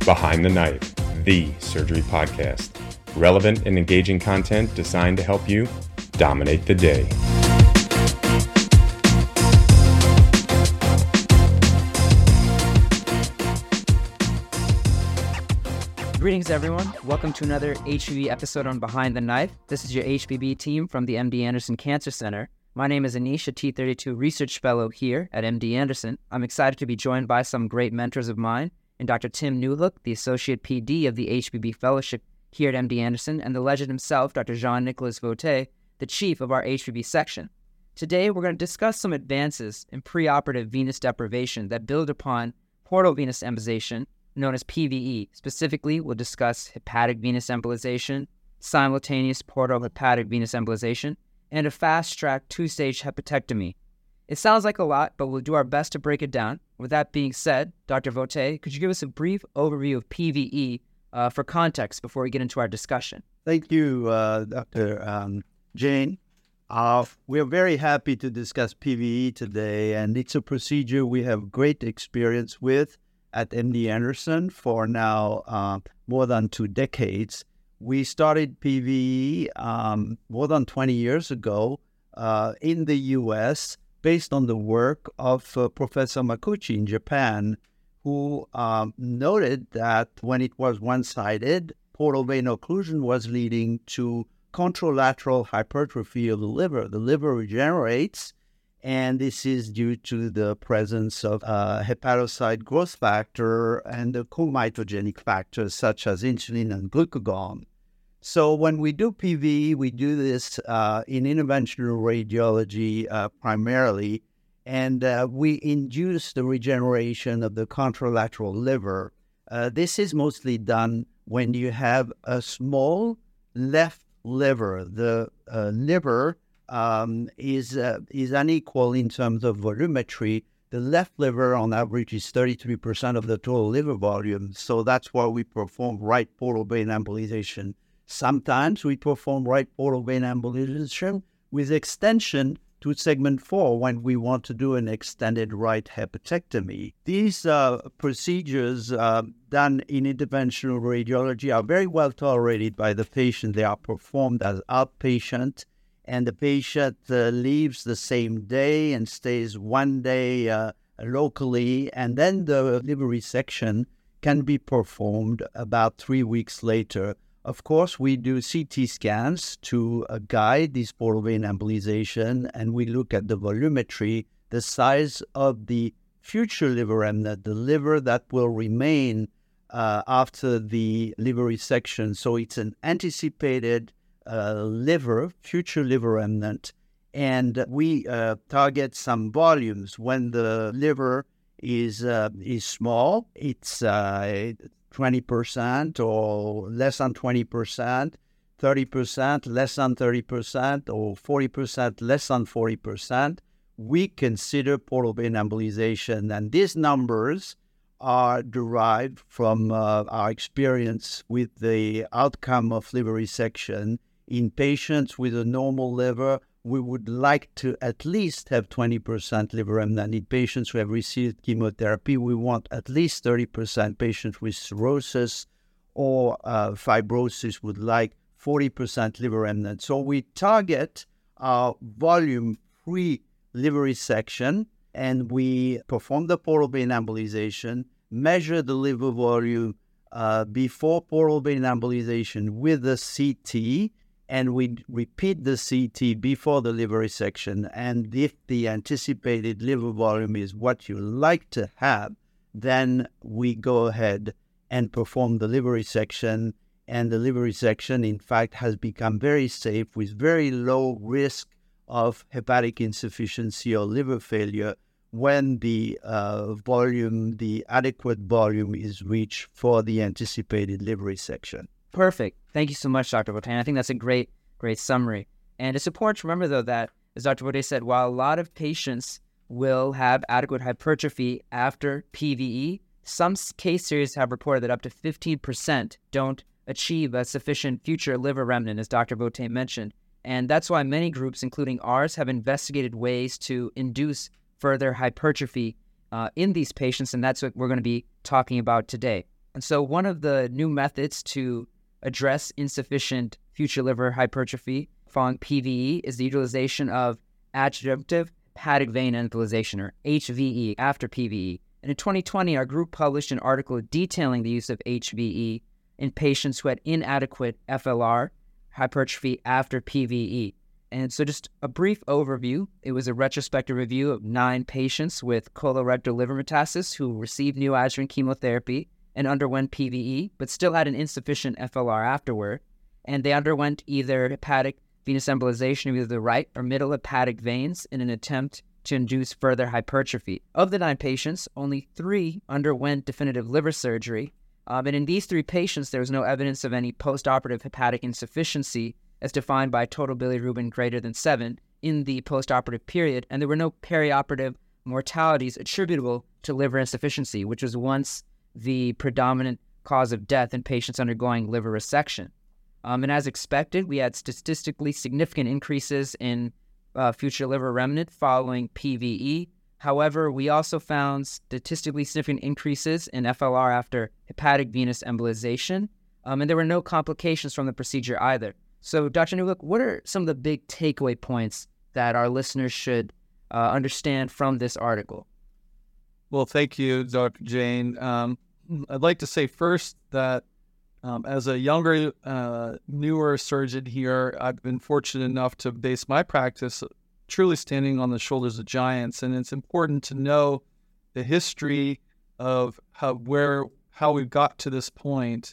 Behind the Knife, the surgery podcast. Relevant and engaging content designed to help you dominate the day. Greetings, everyone. Welcome to another HPB episode on Behind the Knife. This is your HPB team from the MD Anderson Cancer Center. My name is Anish, a T32 research fellow here at MD Anderson. I'm excited to be joined by some great mentors of mine, and Dr. Tim Newhook, the Associate PD of the HPB Fellowship here at MD Anderson, and the legend himself, Dr. Jean-Nicolas Vauthier, the chief of our HPB section. Today, we're going to discuss some advances in preoperative venous deprivation that build upon portal venous embolization, known as PVE. Specifically, we'll discuss hepatic venous embolization, simultaneous portal hepatic venous embolization, and a fast-track two-stage hepatectomy. It sounds like a lot, but we'll do our best to break it down. With that being said, Dr. Vauthier, could you give us a brief overview of PVE for context before we get into our discussion? Thank you, Dr. Jane. We're very happy to discuss PVE today, and it's a procedure we have great experience with at MD Anderson for now more than 2 decades. We started PVE more than 20 years ago in the U.S. based on the work of Professor Makuchi in Japan, who noted that when it was one-sided, portal vein occlusion was leading to contralateral hypertrophy of the liver. The liver regenerates, and this is due to the presence of hepatocyte growth factor and the co-mitogenic factors such as insulin and glucagon. So when we do PVE, we do this in interventional radiology primarily, and we induce the regeneration of the contralateral liver. This is mostly done when you have a small left liver. The liver is unequal in terms of volumetry. The left liver, on average, is 33% of the total liver volume. So that's why we perform right portal vein embolization. Sometimes we perform right portal vein embolization with extension to segment 4 when we want to do an extended right hepatectomy. These procedures done in interventional radiology are very well tolerated by the patient. They are performed as outpatient, and the patient leaves the same day and stays 1 day locally, and then the liver resection can be performed about 3 weeks later. Of course, we do CT scans to guide this portal vein embolization, and we look at the volumetry, the size of the future liver remnant, the liver that will remain after the liver resection. So it's an anticipated future liver remnant, and we target some volumes. When the liver is small, it's 20% or less than 20%, 30%, less than 30%, or 40%, less than 40%, we consider portal vein embolization. And these numbers are derived from our experience with the outcome of liver resection. In patients with a normal liver, we would like to at least have 20% liver remnant. In patients who have received chemotherapy, we want at least 30%. Patients with cirrhosis or fibrosis would like 40% liver remnant. So we target our volume pre-liver resection, and we perform the portal vein embolization, measure the liver volume before portal vein embolization with the CT, and we repeat the CT before the liver resection. And if the anticipated liver volume is what you like to have, then we go ahead and perform the liver resection. And the liver resection, in fact, has become very safe with very low risk of hepatic insufficiency or liver failure when the adequate volume is reached for the anticipated liver resection. Perfect. Thank you so much, Dr. Vauthier. I think that's a great summary. And it's important to remember, though, that, as Dr. Vauthier said, while a lot of patients will have adequate hypertrophy after PVE, some case series have reported that up to 15% don't achieve a sufficient future liver remnant, as Dr. Vauthier mentioned. And that's why many groups, including ours, have investigated ways to induce further hypertrophy in these patients, and that's what we're going to be talking about today. And so one of the new methods to address insufficient future liver hypertrophy following PVE is the utilization of adjunctive hepatic vein embolization, or HVE, after PVE. And in 2020, our group published an article detailing the use of HVE in patients who had inadequate FLR hypertrophy after PVE. And so just a brief overview, it was a retrospective review of 9 patients with colorectal liver metastasis who received neoadjuvant chemotherapy and underwent PVE, but still had an insufficient FLR afterward. And they underwent either hepatic venous embolization of either the right or middle hepatic veins in an attempt to induce further hypertrophy. Of the 9 patients, only 3 underwent definitive liver surgery. And in these 3 patients, there was no evidence of any postoperative hepatic insufficiency as defined by total bilirubin greater than 7 in the postoperative period, and there were no perioperative mortalities attributable to liver insufficiency, which was once the predominant cause of death in patients undergoing liver resection. And as expected, we had statistically significant increases in future liver remnant following PVE. However, we also found statistically significant increases in FLR after hepatic venous embolization, and there were no complications from the procedure either. So, Dr. Newlook, what are some of the big takeaway points that our listeners should understand from this article? Well, thank you, Dr. Jain. I'd like to say first that as a younger, newer surgeon here, I've been fortunate enough to base my practice truly standing on the shoulders of giants, and it's important to know the history of how we've got to this point.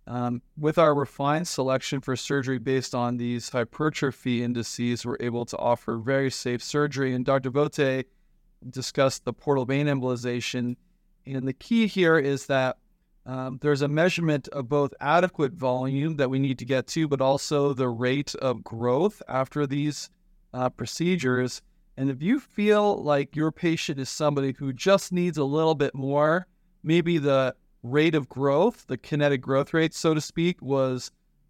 With our refined selection for surgery based on these hypertrophy indices, we're able to offer very safe surgery. And Dr. Vote discussed the portal vein embolization. And the key here is that there's a measurement of both adequate volume that we need to get to, but also the rate of growth after these procedures. And if you feel like your patient is somebody who just needs a little bit more, maybe the rate of growth, the kinetic growth rate, so to speak, was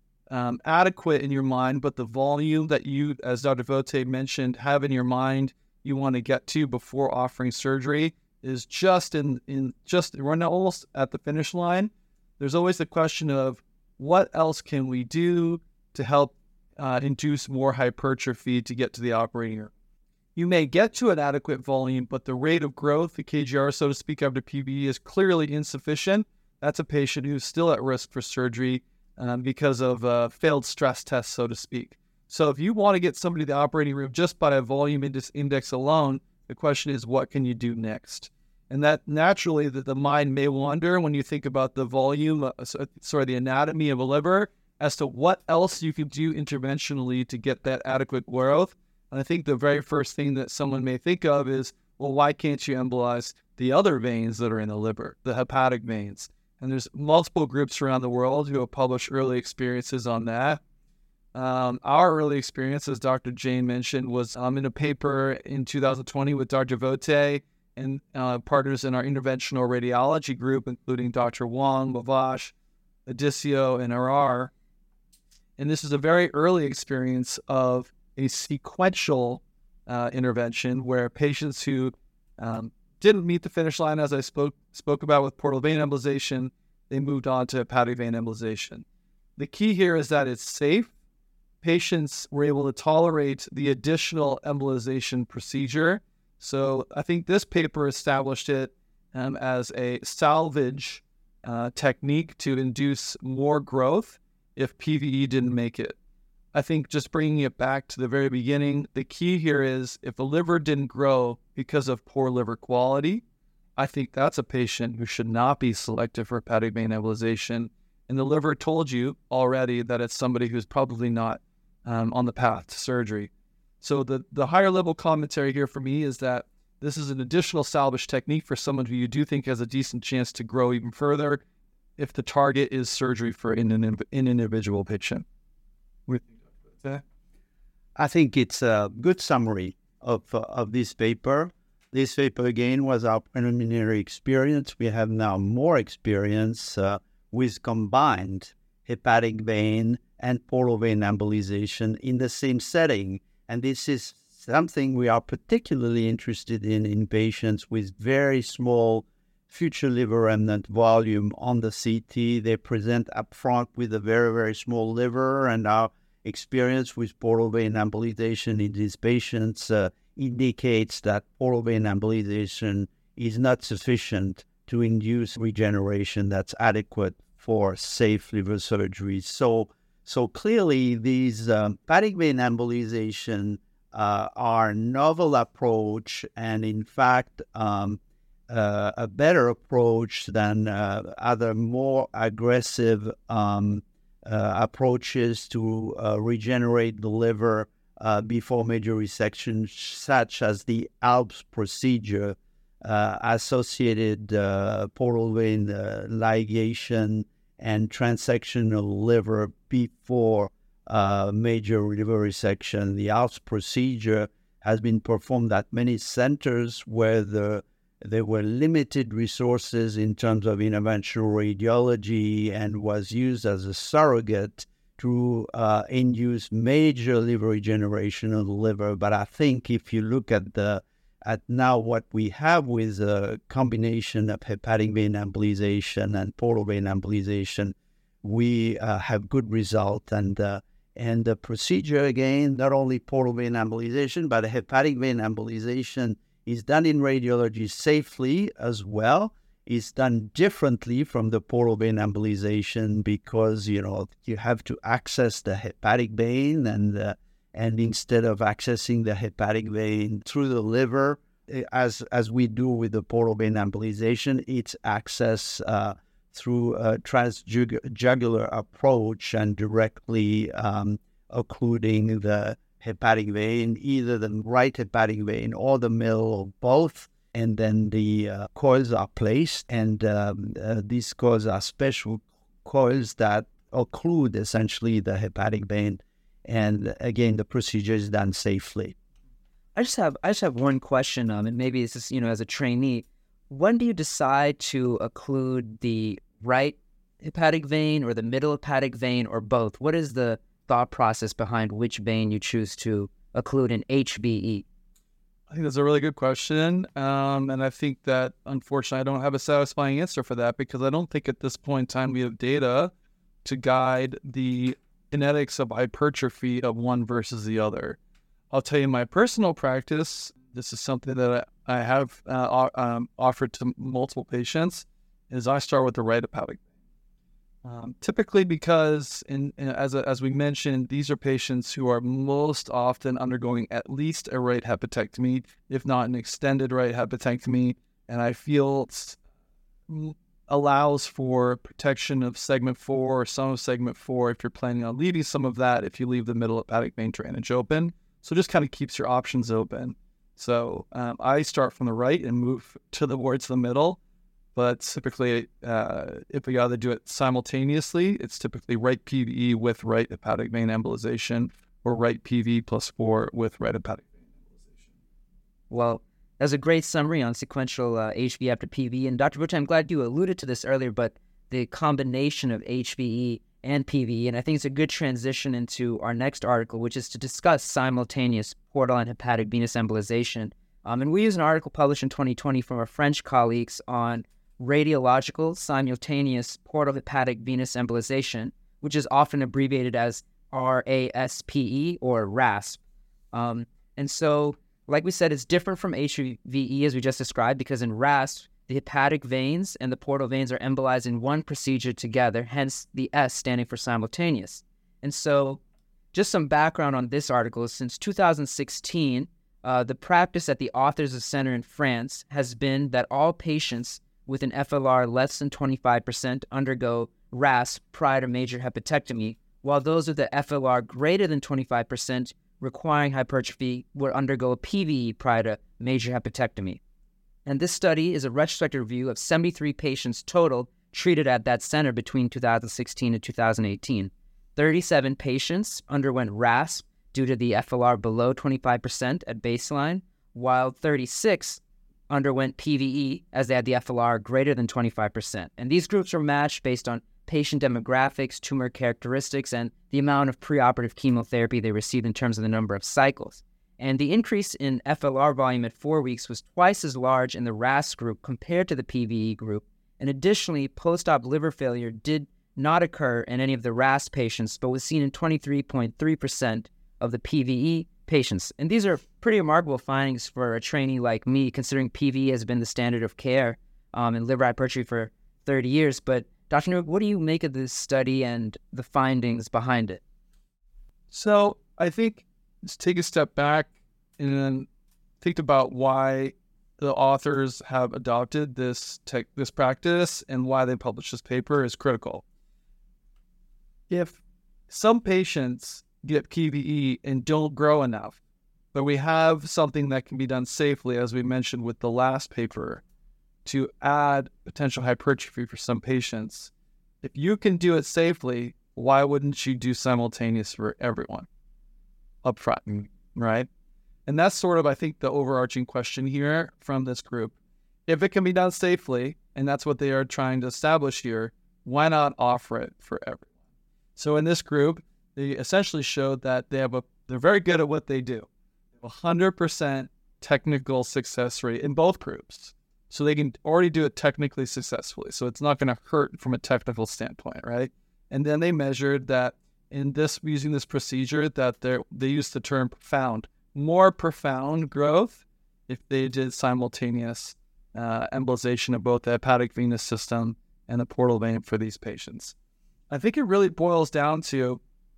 adequate in your mind, but the volume that you, as Dr. Vote mentioned, have in your mind you want to get to before offering surgery is just we're not almost at the finish line. There's always the question of what else can we do to help induce more hypertrophy to get to the operating room. You may get to an adequate volume, but the rate of growth, the KGR, so to speak, after PVE is clearly insufficient. That's a patient who's still at risk for surgery because of failed stress tests, so to speak. So if you want to get somebody to the operating room just by a volume index alone, the question is, what can you do next? And that naturally, the mind may wander when you think about the volume, the anatomy of a liver, as to what else you can do interventionally to get that adequate growth. And I think the very first thing that someone may think of is, well, why can't you embolize the other veins that are in the liver, the hepatic veins? And there's multiple groups around the world who have published early experiences on that. Our early experience, as Dr. Jain mentioned, was in a paper in 2020 with Dr. Vote and partners in our interventional radiology group, including Dr. Wong, Mavash, Adisio, and Arar. And this is a very early experience of a sequential intervention where patients who didn't meet the finish line, as I spoke about with portal vein embolization, they moved on to hepatic vein embolization. The key here is that it's safe. Patients were able to tolerate the additional embolization procedure. So I think this paper established it as a salvage technique to induce more growth if PVE didn't make it. I think just bringing it back to the very beginning, the key here is if the liver didn't grow because of poor liver quality, I think that's a patient who should not be selected for hepatic vein embolization. And the liver told you already that it's somebody who's probably not on the path to surgery. So the higher level commentary here for me is that this is an additional salvage technique for someone who you do think has a decent chance to grow even further if the target is surgery for an individual patient. I think it's a good summary of this paper. This paper, again, was our preliminary experience. We have now more experience with combined hepatic vein and portal vein embolization in the same setting. And this is something we are particularly interested in patients with very small future liver remnant volume on the CT. They present up front with a very, very small liver, and our experience with portal vein embolization in these patients indicates that portal vein embolization is not sufficient to induce regeneration that's adequate for safe liver surgery. So clearly, these hepatic vein embolization are novel approach, and in fact, a better approach than other more aggressive approaches to regenerate the liver before major resection, such as the ALPS procedure, associated portal vein ligation and transectional liver before major liver resection. The ALPS procedure has been performed at many centers where there were limited resources in terms of interventional radiology and was used as a surrogate to induce major liver regeneration of the liver. But I think if you look at now what we have with a combination of hepatic vein embolization and portal vein embolization, we have good result. And the procedure, again, not only portal vein embolization, but hepatic vein embolization is done in radiology safely as well. It's done differently from the portal vein embolization because, you have to access the hepatic vein, and instead of accessing the hepatic vein through the liver, as we do with the portal vein embolization, it's accessed through a transjugular approach and directly occluding the hepatic vein, either the right hepatic vein or the middle or both. And then the coils are placed, and these coils are special coils that occlude essentially the hepatic vein. And again, the procedure is done safely. I just have one question, and maybe this is, as a trainee, when do you decide to occlude the right hepatic vein or the middle hepatic vein or both? What is the thought process behind which vein you choose to occlude in HVE? I think that's a really good question. And I think that, unfortunately, I don't have a satisfying answer for that because I don't think at this point in time we have data to guide the kinetics of hypertrophy of one versus the other. I'll tell you my personal practice, this is something that I have offered to multiple patients, is I start with the right hepatic vein. Typically because, as we mentioned, these are patients who are most often undergoing at least a right hepatectomy, if not an extended right hepatectomy, and I feel allows for protection of segment 4 or some of segment 4 if you're planning on leaving some of that if you leave the middle hepatic vein drainage open. So just kind of keeps your options open. So I start from the right and move towards the middle. But typically, if we either do it simultaneously, it's typically right PVE with right hepatic vein embolization, or right PV plus 4 with right hepatic vein embolization. Well, that's a great summary on sequential HV after PV. And Dr. Butcher, I'm glad you alluded to this earlier, but the combination of HVE and PVE, and I think it's a good transition into our next article, which is to discuss simultaneous portal and hepatic venous embolization. And we use an article published in 2020 from our French colleagues on radiological simultaneous portal hepatic venous embolization, which is often abbreviated as RASPE or RASP. And so, like we said, it's different from HVE as we just described, because in RASP, the hepatic veins and the portal veins are embolized in one procedure together, hence the S standing for simultaneous. And so, just some background on this article. Since 2016, the practice at the Authors Center in France has been that all patients with an FLR less than 25% undergo RASP prior to major hepatectomy, while those with the FLR greater than 25% requiring hypertrophy would undergo a PVE prior to major hepatectomy. And this study is a retrospective review of 73 patients total treated at that center between 2016 and 2018. 37 patients underwent RASP due to the FLR below 25% at baseline, while 36 underwent PVE as they had the FLR greater than 25%. And these groups were matched based on patient demographics, tumor characteristics, and the amount of preoperative chemotherapy they received in terms of the number of cycles. And the increase in FLR volume at 4 weeks was twice as large in the RAS group compared to the PVE group. And additionally, post-op liver failure did not occur in any of the RAS patients, but was seen in 23.3% of the PVE patients. And these are pretty remarkable findings for a trainee like me, considering PVE has been the standard of care in liver hypertrophy for 30 years. But Dr. Newhook, what do you make of this study and the findings behind it? So I think let's take a step back and think about why the authors have adopted this practice and why they published this paper is critical. If some patients get PVE and don't grow enough, but we have something that can be done safely, as we mentioned with the last paper, to add potential hypertrophy for some patients. If you can do it safely, why wouldn't you do simultaneous for everyone up front, right? And that's sort of, I think, the overarching question here from this group. If it can be done safely, and that's what they are trying to establish here, why not offer it for everyone? So in this group, they essentially showed that they're very good at what they do. They have 100% technical success rate in both groups. So they can already do it technically successfully. So it's not going to hurt from a technical standpoint, right? And then they measured that using this procedure that they used the term profound, more profound growth if they did simultaneous embolization of both the hepatic venous system and the portal vein for these patients. I think it really boils down to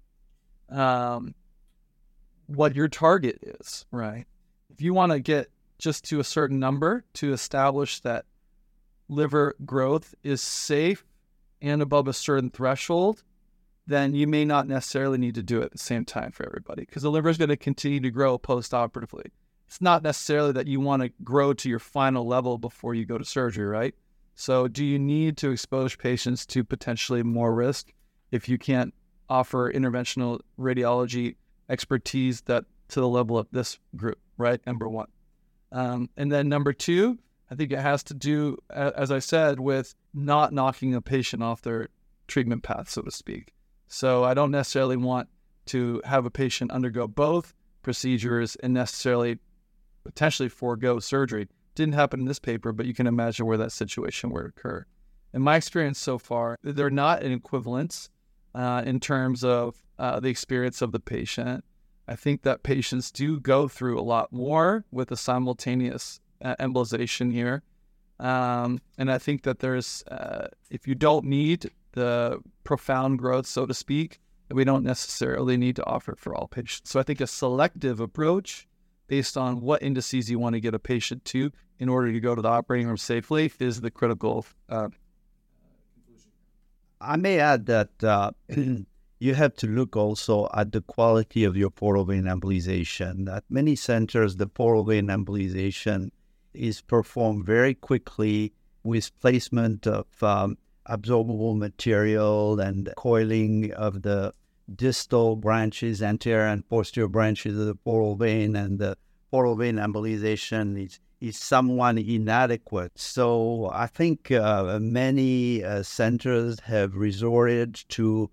what your target is, right? If you want to get just to a certain number to establish that liver growth is safe and above a certain threshold, then you may not necessarily need to do it at the same time for everybody, because the liver is going to continue to grow post-operatively. It's not necessarily that you want to grow to your final level before you go to surgery, right? So do you need to expose patients to potentially more risk if you can't offer interventional radiology expertise that to the level of this group, right? Number one. And then number two, I think it has to do, as I said, with not knocking a patient off their treatment path, so to speak. So I don't necessarily want to have a patient undergo both procedures and necessarily potentially forego surgery. Didn't happen in this paper, but you can imagine where that situation would occur. In my experience so far, they're not an equivalence in terms of the experience of the patient. I think that patients do go through a lot more with a simultaneous embolization here. And I think that there's, if you don't need the profound growth, so to speak, we don't necessarily need to offer it for all patients. So I think a selective approach based on what indices you want to get a patient to in order to go to the operating room safely is the critical conclusion. I may add that you have to look also at the quality of your portal vein embolization. At many centers, the portal vein embolization is performed very quickly with placement of absorbable material and coiling of the distal branches, anterior and posterior branches of the portal vein, and the portal vein embolization is somewhat inadequate. So I think many centers have resorted to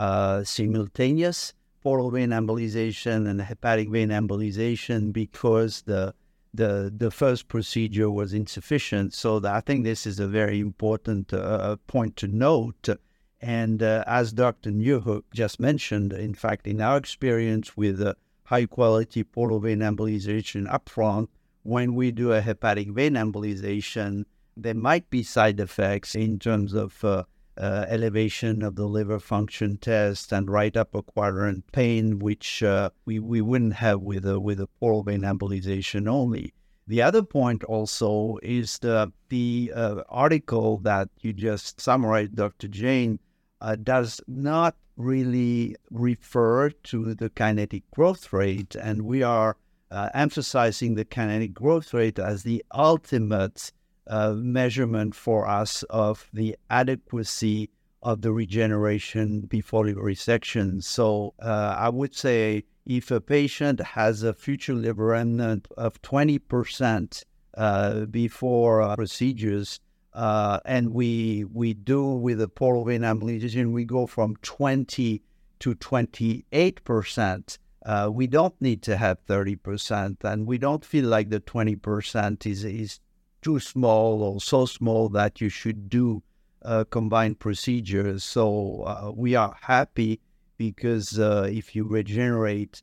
simultaneous portal vein embolization and hepatic vein embolization because the first procedure was insufficient. So I think this is a very important point to note. And as Dr. Newhook just mentioned, in fact, in our experience with high-quality portal vein embolization upfront, when we do a hepatic vein embolization, there might be side effects in terms of elevation of the liver function test and right upper quadrant pain, which we wouldn't have with a portal vein embolization only. The other point also is the article that you just summarized, Dr. Jain, does not really refer to the kinetic growth rate, and we are emphasizing the kinetic growth rate as the ultimate measurement for us of the adequacy of the regeneration before liver resection. So I would say if a patient has a future liver remnant of 20% before procedures, and we do with a portal vein embolization, we go from 20 to 28%, We don't need to have 30%, and we don't feel like the 20% is too small or so small that you should do combined procedures. So we are happy because if you regenerate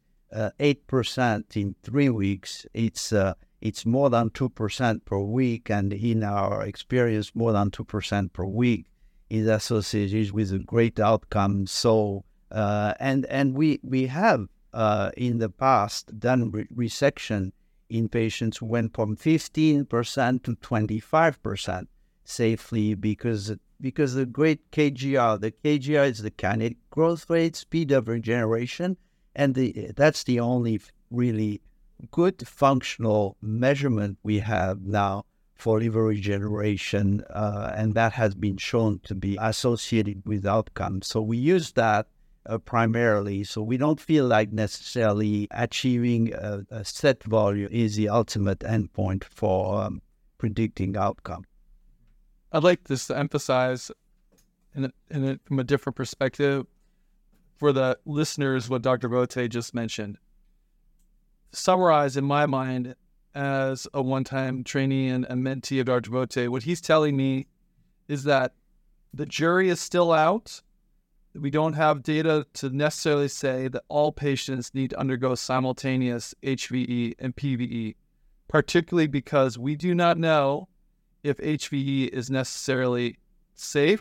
8% in 3 weeks, it's more than 2% per week, and in our experience, more than 2% per week is associated with a great outcome. So and we have in the past done resection in patients who went from 15% to 25% safely because the great KGR, the KGR is the kinetic growth rate, speed of regeneration, and that's the only really good functional measurement we have now for liver regeneration, and that has been shown to be associated with outcomes. So we use that primarily. So we don't feel like necessarily achieving a set value is the ultimate endpoint for predicting outcome. I'd like this to emphasize from a different perspective for the listeners what Dr. Bote just mentioned. Summarize in my mind as a one-time trainee and a mentee of Dr. Bote, what he's telling me is that the jury is still out. We don't have data to necessarily say that all patients need to undergo simultaneous HVE and PVE, particularly because we do not know if HVE is necessarily safe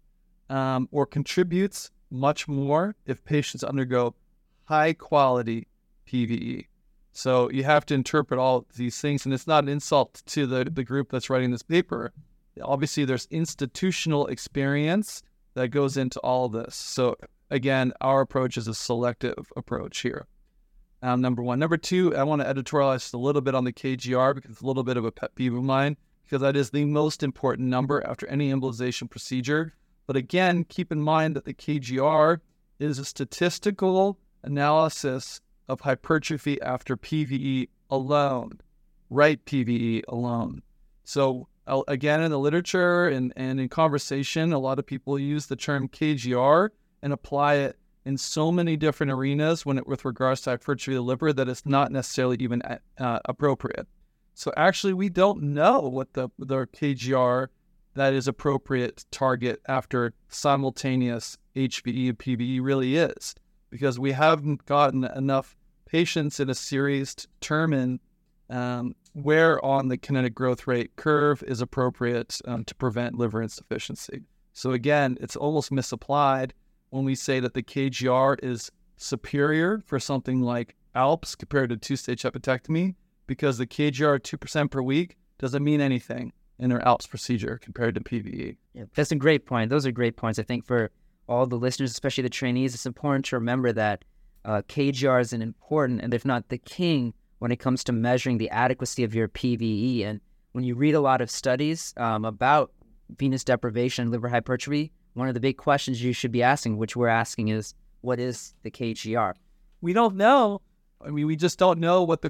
or contributes much more if patients undergo high-quality PVE. So you have to interpret all these things, and it's not an insult to the group that's writing this paper. Obviously, there's institutional experience that goes into all of this. So again, our approach is a selective approach here. Number one. Number two, I want to editorialize just a little bit on the KGR because it's a little bit of a pet peeve of mine, because that is the most important number after any embolization procedure. But again, keep in mind that the KGR is a statistical analysis of hypertrophy after PVE alone, right PVE alone. So again, in the literature and in conversation, a lot of people use the term KGR and apply it in so many different arenas with regards to hypertrophy of the liver that it's not necessarily even appropriate. So actually, we don't know what the KGR that is appropriate to target after simultaneous HVE and PVE really is, because we haven't gotten enough patients in a series to determine where on the kinetic growth rate curve is appropriate to prevent liver insufficiency. So again, it's almost misapplied when we say that the KGR is superior for something like ALPS compared to two-stage hepatectomy, because the KGR 2% per week doesn't mean anything in our ALPS procedure compared to PVE. Yeah, that's a great point. Those are great points. I think for all the listeners, especially the trainees, it's important to remember that KGR is an important, and if not the king, when it comes to measuring the adequacy of your PVE. And when you read a lot of studies about venous deprivation, liver hypertrophy, one of the big questions you should be asking, which we're asking, is what is the KGR? We don't know. I mean, we just don't know what the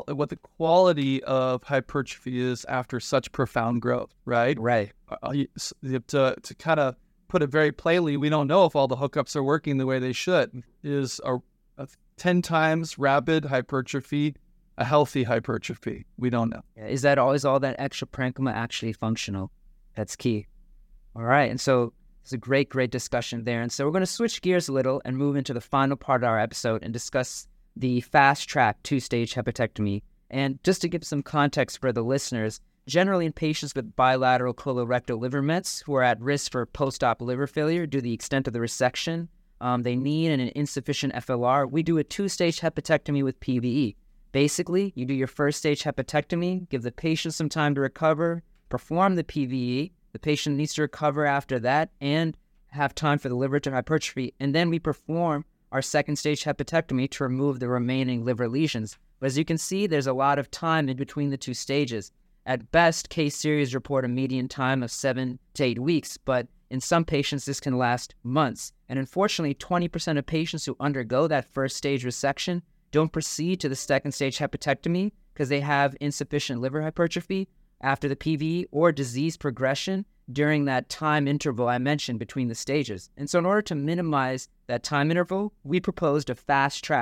quality of hypertrophy is after such profound growth, right? Right. To kind of put it very plainly, we don't know if all the hookups are working the way they should. Is a 10 times rapid hypertrophy a healthy hypertrophy? We don't know. Is all that extra parenchyma actually functional? That's key. All right. And so it's a great discussion there. And so we're going to switch gears a little and move into the final part of our episode and discuss the fast track two-stage hepatectomy. And just to give some context for the listeners, generally in patients with bilateral colorectal liver mets who are at risk for post-op liver failure due to the extent of the resection, they need an insufficient FLR. We do a two-stage hepatectomy with PVE. Basically, you do your first-stage hepatectomy, give the patient some time to recover, perform the PVE. The patient needs to recover after that and have time for the liver to hypertrophy. And then we perform our second-stage hepatectomy to remove the remaining liver lesions. But as you can see, there's a lot of time in between the two stages. At best, case series report a median time of 7 to 8 weeks, but in some patients, this can last months. And unfortunately, 20% of patients who undergo that first-stage resection don't proceed to the second-stage hepatectomy because they have insufficient liver hypertrophy after the PVE or disease progression during that time interval I mentioned between the stages. And so in order to minimize that time interval, we proposed a fast track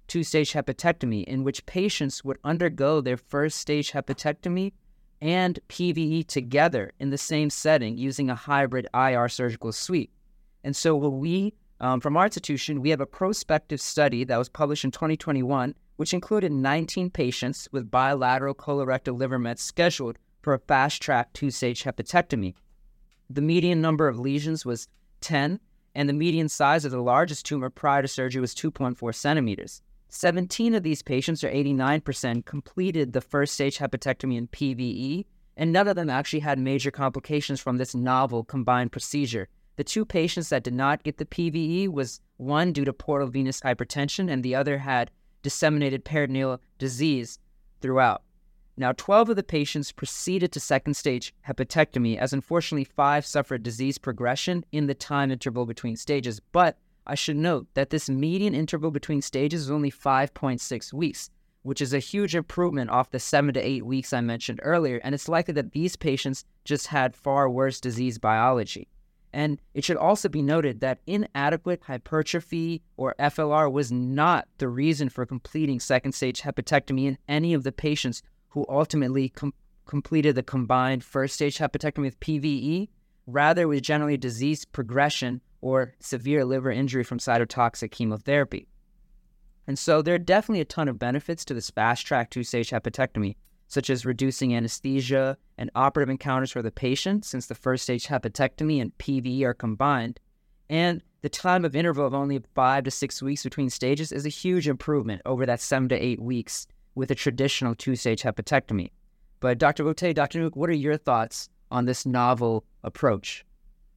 two-stage hepatectomy, in which patients would undergo their first-stage hepatectomy and PVE together in the same setting using a hybrid IR surgical suite. And so from our institution, we have a prospective study that was published in 2021, which included 19 patients with bilateral colorectal liver mets scheduled for a fast-track two-stage hepatectomy. The median number of lesions was 10, and the median size of the largest tumor prior to surgery was 2.4 centimeters. 17 of these patients, or 89%, completed the first-stage hepatectomy in PVE, and none of them actually had major complications from this novel combined procedure. The 2 patients that did not get the PVE was one due to portal venous hypertension, and the other had disseminated peritoneal disease throughout. Now, 12 of the patients proceeded to second-stage hepatectomy, as unfortunately 5 suffered disease progression in the time interval between stages. But I should note that this median interval between stages is only 5.6 weeks, which is a huge improvement off the 7 to 8 weeks I mentioned earlier, and it's likely that these patients just had far worse disease biology. And it should also be noted that inadequate hypertrophy, or FLR, was not the reason for completing second-stage hepatectomy in any of the patients who ultimately completed the combined first-stage hepatectomy with PVE. Rather, it was generally disease progression or severe liver injury from cytotoxic chemotherapy. And so there are definitely a ton of benefits to this fast-track two-stage hepatectomy, such as reducing anesthesia and operative encounters for the patient, since the first-stage hepatectomy and PVE are combined. And the time of interval of only 5 to 6 weeks between stages is a huge improvement over that 7 to 8 weeks with a traditional two-stage hepatectomy. But Dr. Vote, Dr. Nuke, what are your thoughts on this novel approach?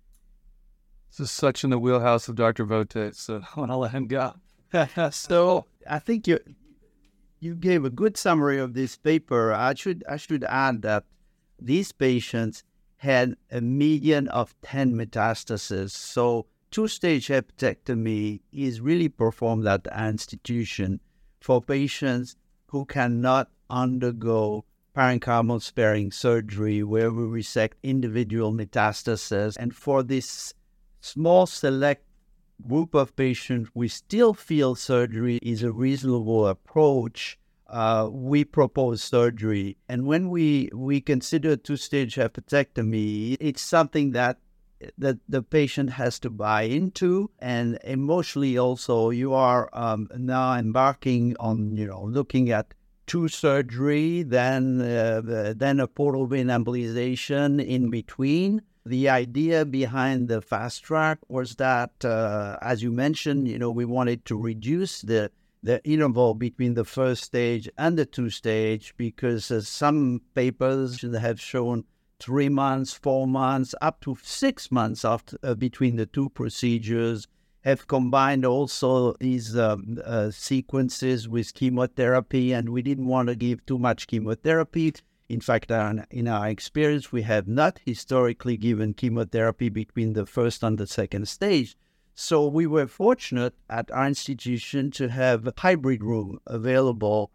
This is such in the wheelhouse of Dr. Vote, so I want to let him go. So I think you gave a good summary of this paper. I should add that these patients had a median of 10 metastases. So two-stage hepatectomy is really performed at the institution for patients who cannot undergo parenchymal sparing surgery, where we resect individual metastases. And for this small select group of patients, we still feel surgery is a reasonable approach. We propose surgery. And when we consider two-stage hepatectomy, it's something that the patient has to buy into, and emotionally also you are now embarking on looking at 2 surgery, then a portal vein embolization in between. The idea behind the fast track was that, as you mentioned, we wanted to reduce the interval between the first stage and the 2 stage, because some papers have shown 3 months, 4 months, up to 6 months after between the 2 procedures, have combined also these sequences with chemotherapy, and we didn't want to give too much chemotherapy. In fact, in our experience, we have not historically given chemotherapy between the first and the second stage. So we were fortunate at our institution to have a hybrid room available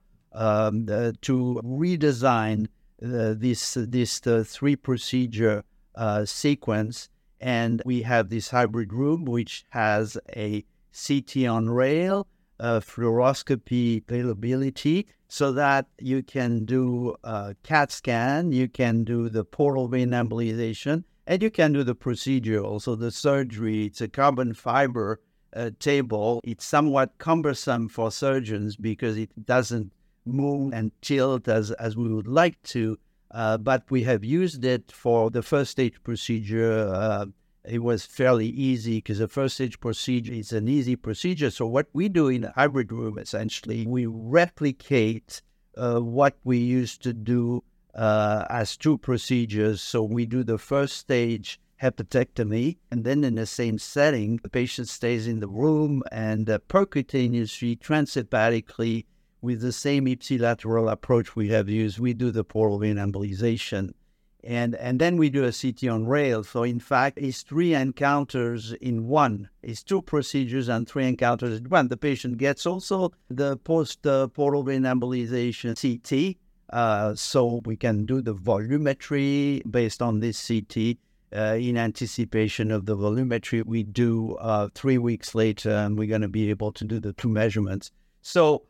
to redesign this 3-procedure sequence. And we have this hybrid room, which has a CT on rail, fluoroscopy availability, so that you can do a CAT scan, you can do the portal vein embolization, and you can do the procedure, also the surgery. It's a carbon fiber table. It's somewhat cumbersome for surgeons because it doesn't move and tilt as we would like to, but we have used it for the first stage procedure. It was fairly easy because the first stage procedure is an easy procedure. So what we do in a hybrid room, essentially, we replicate what we used to do as 2 procedures. So we do the first stage hepatectomy, and then in the same setting, the patient stays in the room, and percutaneously, transhepatically, with the same ipsilateral approach we have used, we do the portal vein embolization. And then we do a CT on rail. So in fact, it's 3 encounters in one. It's 2 procedures and 3 encounters in one. The patient gets also the post-portal vein embolization CT. So we can do the volumetry based on this CT. In anticipation of the volumetry we do 3 weeks later, and we're going to be able to do the 2 measurements. So,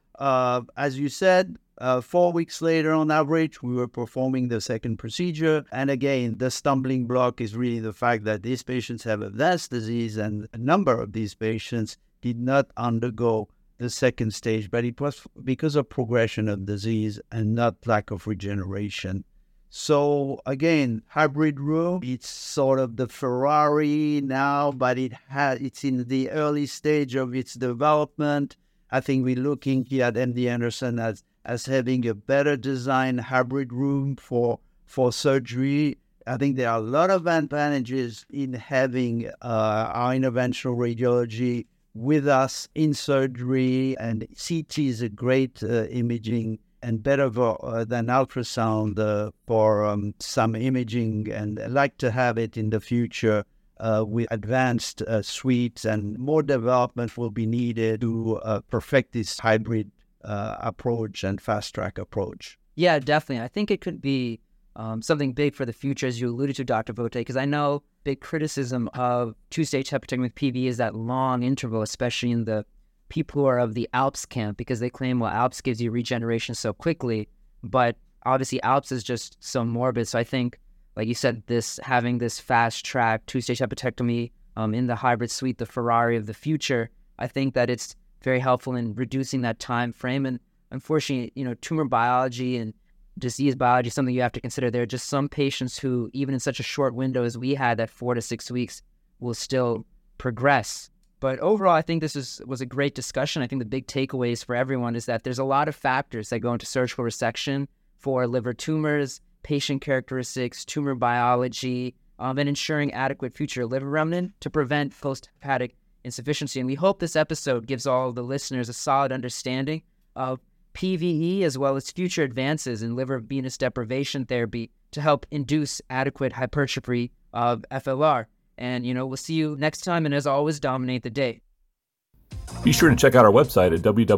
as you said, 4 weeks later on average, we were performing the second procedure. And again, the stumbling block is really the fact that these patients have advanced disease, and a number of these patients did not undergo the second stage, but it was because of progression of disease and not lack of regeneration. So again, hybrid room, it's sort of the Ferrari now, but it's in the early stage of its development. I think we're looking here at MD Anderson as having a better designed hybrid room for surgery. I think there are a lot of advantages in having our interventional radiology with us in surgery, and CT is a great imaging and better than ultrasound for some imaging, and I'd like to have it in the future with advanced suites, and more development will be needed to perfect this hybrid approach and fast-track approach. Yeah, definitely. I think it could be something big for the future, as you alluded to, Dr. Vogt, because I know big criticism of two-stage hepatectomy with PV is that long interval, especially in the people who are of the ALPS camp, because they claim, well, ALPS gives you regeneration so quickly, but obviously ALPS is just so morbid. So I think, like you said, having this fast-track two-stage hepatectomy in the hybrid suite, the Ferrari of the future, I think that it's very helpful in reducing that time frame. And unfortunately, tumor biology and disease biology is something you have to consider. There are just some patients who, even in such a short window as we had, that 4 to 6 weeks, will still progress. But overall, I think this was a great discussion. I think the big takeaways for everyone is that there's a lot of factors that go into surgical resection for liver tumors, patient characteristics, tumor biology, and ensuring adequate future liver remnant to prevent post-hepatic insufficiency. And we hope this episode gives all the listeners a solid understanding of PVE as well as future advances in liver venous deprivation therapy to help induce adequate hypertrophy of FLR. And, we'll see you next time. And as always, dominate the day. Be sure to check out our website at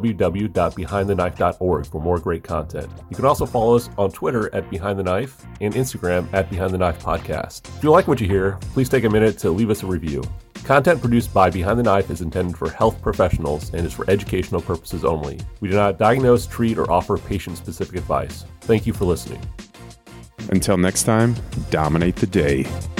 www.behindtheknife.org for more great content. You can also follow us on Twitter at Behind the Knife and Instagram at Behind the Knife Podcast. If you like what you hear, please take a minute to leave us a review. Content produced by Behind the Knife is intended for health professionals and is for educational purposes only. We do not diagnose, treat, or offer patient-specific advice. Thank you for listening. Until next time, dominate the day.